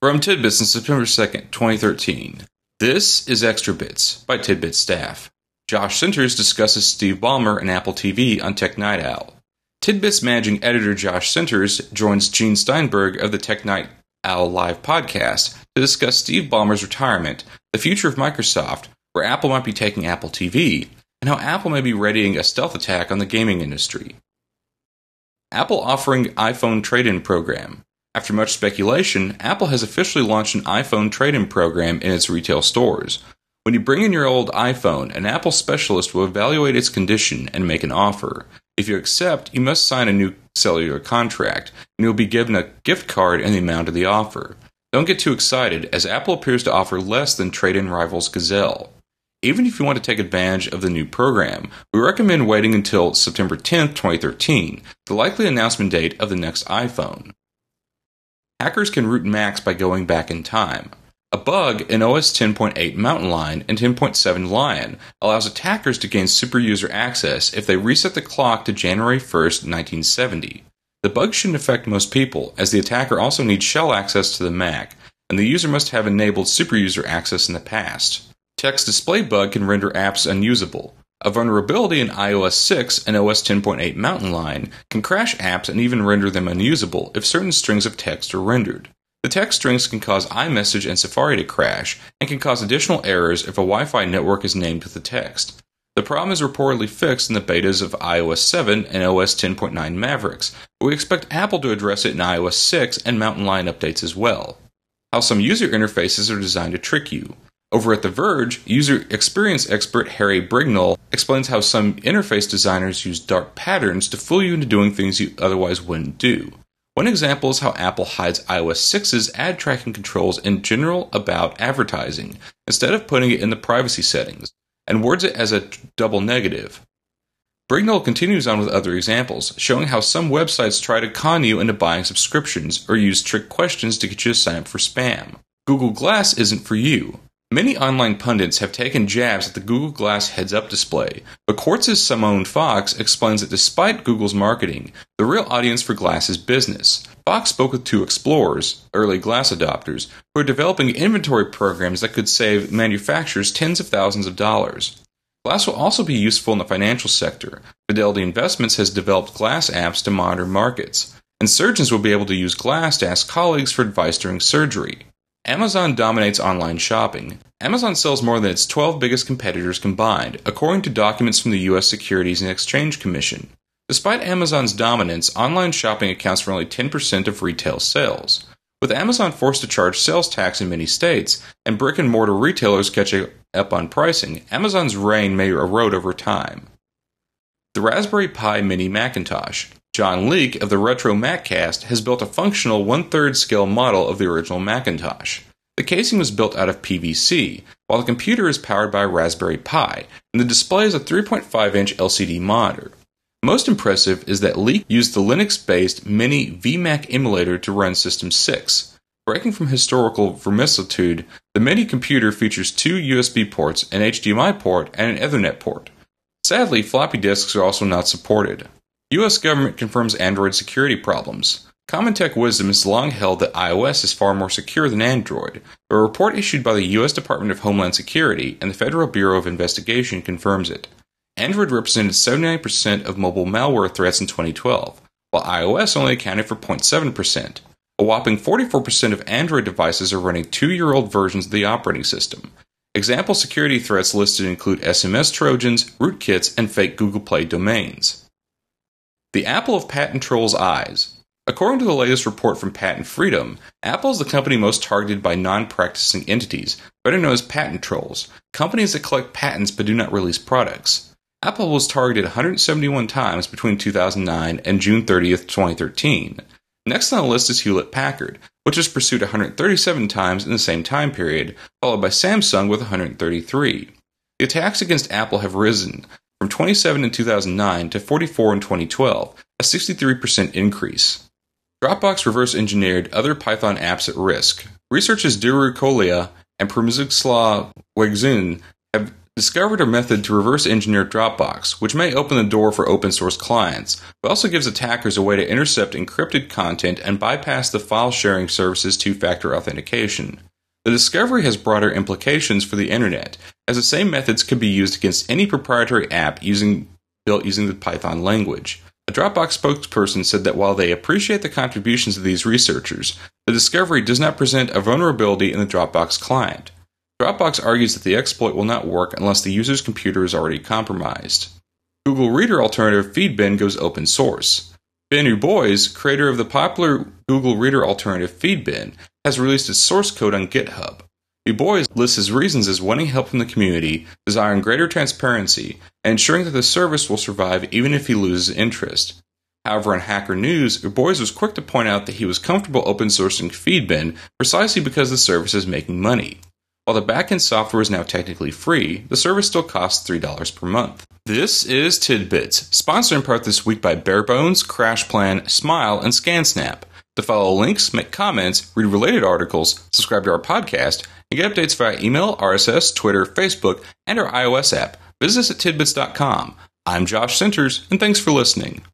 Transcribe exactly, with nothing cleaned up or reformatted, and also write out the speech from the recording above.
From Tidbits on September second, twenty thirteen. This is Extra Bits by Tidbit staff. Josh Centers discusses Steve Ballmer and Apple T V on Tech Night Owl. Tidbit's managing editor Josh Centers joins Gene Steinberg of the Tech Night Owl Live podcast to discuss Steve Ballmer's retirement, the future of Microsoft, where Apple might be taking Apple T V, and how Apple may be readying a stealth attack on the gaming industry. Apple offering iPhone trade-in program. After much speculation, Apple has officially launched an iPhone trade-in program in its retail stores. When you bring in your old iPhone, an Apple specialist will evaluate its condition and make an offer. If you accept, you must sign a new cellular contract, and you'll be given a gift card in the amount of the offer. Don't get too excited, as Apple appears to offer less than trade-in rivals Gazelle. Even if you want to take advantage of the new program, we recommend waiting until September tenth, twenty thirteen, the likely announcement date of the next iPhone. Hackers can root Macs by going back in time. A bug in O S ten point eight Mountain Lion and ten point seven Lion allows attackers to gain superuser access if they reset the clock to January first, nineteen seventy. The bug shouldn't affect most people, as the attacker also needs shell access to the Mac, and the user must have enabled superuser access in the past. Text display bug can render apps unusable. A vulnerability in i O S six and O S ten point eight Mountain Lion can crash apps and even render them unusable if certain strings of text are rendered. The text strings can cause iMessage and Safari to crash, and can cause additional errors if a Wi-Fi network is named with the text. The problem is reportedly fixed in the betas of i O S seven and O S ten point nine Mavericks, but we expect Apple to address it in i O S six and Mountain Lion updates as well. How some user interfaces are designed to trick you. Over at The Verge, user experience expert Harry Brignall explains how some interface designers use dark patterns to fool you into doing things you otherwise wouldn't do. One example is how Apple hides i O S six's ad tracking controls in General About advertising, instead of putting it in the privacy settings, and words it as a double negative. Brignall continues on with other examples, showing how some websites try to con you into buying subscriptions or use trick questions to get you to sign up for spam. Google Glass isn't for you. Many online pundits have taken jabs at the Google Glass heads-up display, but Quartz's Simone Fox explains that despite Google's marketing, the real audience for Glass is business. Fox spoke with two explorers, early Glass adopters, who are developing inventory programs that could save manufacturers tens of thousands of dollars. Glass will also be useful in the financial sector. Fidelity Investments has developed Glass apps to monitor markets, and surgeons will be able to use Glass to ask colleagues for advice during surgery. Amazon dominates online shopping. Amazon sells more than its twelve biggest competitors combined, according to documents from the U S Securities and Exchange Commission. Despite Amazon's dominance, online shopping accounts for only ten percent of retail sales. With Amazon forced to charge sales tax in many states, and brick-and-mortar retailers catching up on pricing, Amazon's reign may erode over time. The Raspberry Pi Mini Macintosh. John Leake of the Retro Maccast has built a functional one-third scale model of the original Macintosh. The casing was built out of P V C, while the computer is powered by a Raspberry Pi, and the display is a three point five inch L C D monitor. Most impressive is that Leake used the Linux-based Mini V MAC emulator to run System six. Breaking from historical vermicitude, the Mini computer features two U S B ports, an H D M I port, and an Ethernet port. Sadly, floppy disks are also not supported. U S government confirms Android security problems. Common tech wisdom has long held that iOS is far more secure than Android, but a report issued by the U S Department of Homeland Security and the Federal Bureau of Investigation confirms it. Android represented seventy-nine percent of mobile malware threats in twenty twelve, while iOS only accounted for zero point seven percent. A whopping forty-four percent of Android devices are running two-year-old versions of the operating system. Example security threats listed include S M S Trojans, rootkits, and fake Google Play domains. The Apple of Patent Trolls' Eyes. According to the latest report from Patent Freedom, Apple is the company most targeted by non-practicing entities, better known as patent trolls, companies that collect patents but do not release products. Apple was targeted one hundred seventy-one times between two thousand nine and June thirtieth, twenty thirteen. Next on the list is Hewlett-Packard, which was pursued one hundred thirty-seven times in the same time period, followed by Samsung with one hundred thirty-three. The attacks against Apple have risen from twenty-seven in two thousand nine to forty-four in twenty twelve, a sixty-three percent increase. Dropbox reverse-engineered other Python apps at risk. Researchers Diru Kolia and Przemysław Wegzun have discovered a method to reverse engineer Dropbox, which may open the door for open source clients, but also gives attackers a way to intercept encrypted content and bypass the file sharing service's two-factor authentication. The discovery has broader implications for the internet, as the same methods could be used against any proprietary app using, built using the Python language. A Dropbox spokesperson said that while they appreciate the contributions of these researchers, the discovery does not present a vulnerability in the Dropbox client. Dropbox argues that the exploit will not work unless the user's computer is already compromised. Google Reader alternative Feedbin goes open source. Ben Ubois, creator of the popular Google Reader alternative Feedbin, has released its source code on GitHub. Ubois lists his reasons as wanting help from the community, desiring greater transparency, and ensuring that the service will survive even if he loses interest. However, in Hacker News, Ubois was quick to point out that he was comfortable open sourcing Feedbin precisely because the service is making money. While the backend software is now technically free, the service still costs three dollars per month. This is Tidbits, sponsored in part this week by Barebones, CrashPlan, Smile, and ScanSnap. To follow links, make comments, read related articles, subscribe to our podcast, and get updates via email, R S S, Twitter, Facebook, and our iOS app, visit us at tidbits dot com. I'm Josh Centers, and thanks for listening.